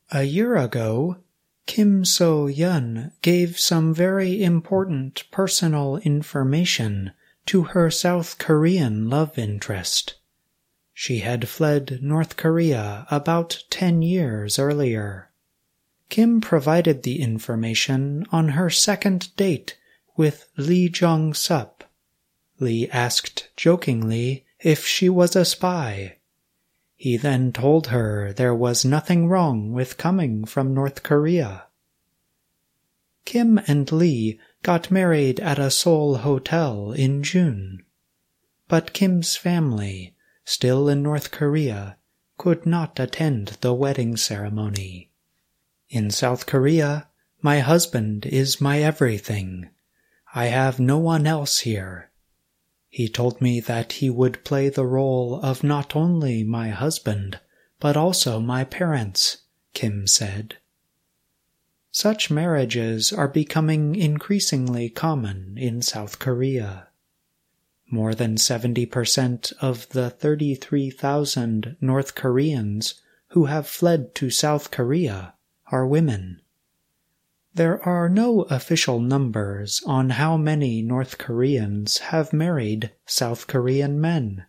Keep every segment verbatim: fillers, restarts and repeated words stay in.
A year ago, Kim So-yeon gave some very important personal information to her South Korean love interest. She had fled North Korea about ten years earlier. Kim provided the information on her second date with Lee Jong-sup. Lee asked jokingly if she was a spy. He then told her there was nothing wrong with coming from North Korea. Kim and Lee got married at a Seoul hotel in June. But Kim's family, still in North Korea, could not attend the wedding ceremony. In South Korea, my husband is my everything. I have no one else here. He told me that he would play the role of not only my husband, but also my parents, Kim said. Such marriages are becoming increasingly common in South Korea. More than seventy percent of the thirty-three thousand North Koreans who have fled to South Korea are women. There are no official numbers on how many North Koreans have married South Korean men.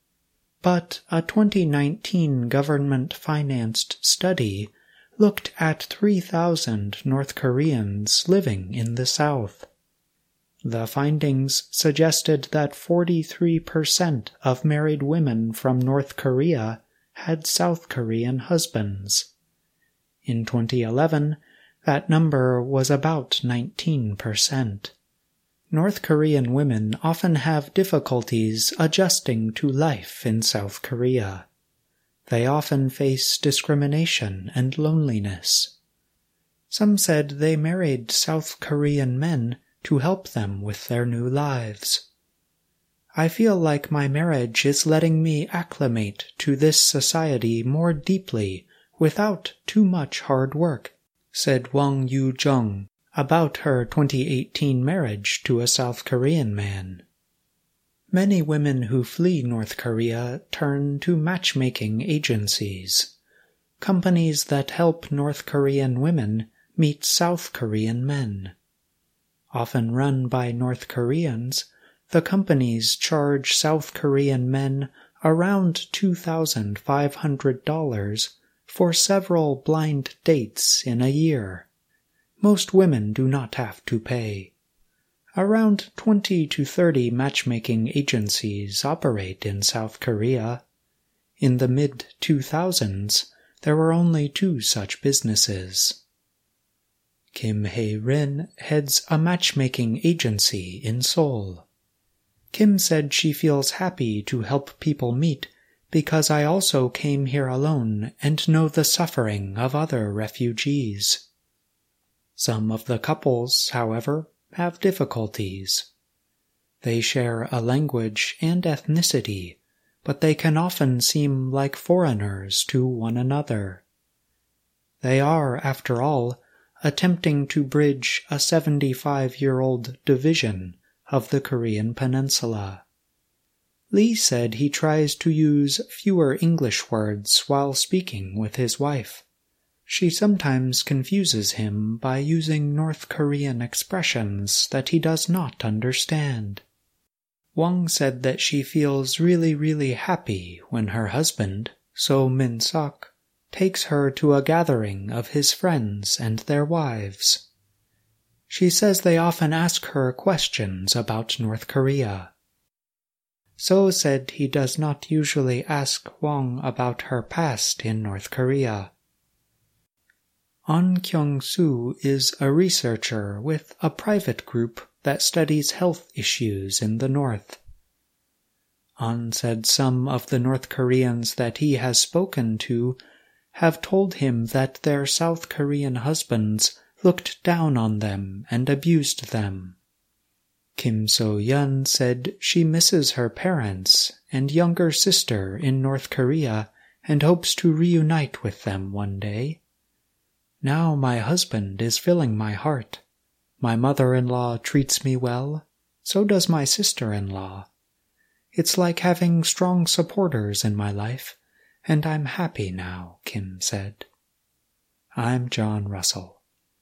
But a twenty nineteen government-financed study looked at three thousand North Koreans living in the South. The findings suggested that forty-three percent of married women from North Korea had South Korean husbands. In twenty eleven, that number was about nineteen percent. North Korean women often have difficulties adjusting to life in South Korea. They often face discrimination and loneliness. Some said they married South Korean men to help them with their new lives. I feel like my marriage is letting me acclimate to this society more deeply without too much hard work, said Wang Yu-jung about her twenty eighteen marriage to a South Korean man. Many women who flee North Korea turn to matchmaking agencies, companies that help North Korean women meet South Korean men. Often run by North Koreans, the companies charge South Korean men around two thousand five hundred dollars for several blind dates in a year. Most women do not have to pay. Around twenty to thirty matchmaking agencies operate in South Korea. In the mid two thousands, there were only two such businesses. Kim Hae-rin heads a matchmaking agency in Seoul. Kim said she feels happy to help people meet because I also came here alone and know the suffering of other refugees. Some of the couples, however, have difficulties. They share a language and ethnicity, but they can often seem like foreigners to one another. They are, after all, attempting to bridge a seventy-five-year-old division of the Korean peninsula. Lee said he tries to use fewer English words while speaking with his wife. She sometimes confuses him by using North Korean expressions that he does not understand. Wang said that she feels really, really happy when her husband, So Min-sok, takes her to a gathering of his friends and their wives. She says they often ask her questions about North Korea. So said he does not usually ask Wang about her past in North Korea. An Kyung-soo is a researcher with a private group that studies health issues in the North. An said some of the North Koreans that he has spoken to have told him that their South Korean husbands looked down on them and abused them. Kim So-yeon said she misses her parents and younger sister in North Korea and hopes to reunite with them one day. Now my husband is filling my heart. My mother-in-law treats me well, so does my sister-in-law. It's like having strong supporters in my life, and I'm happy now, Kim said. I'm John Russell.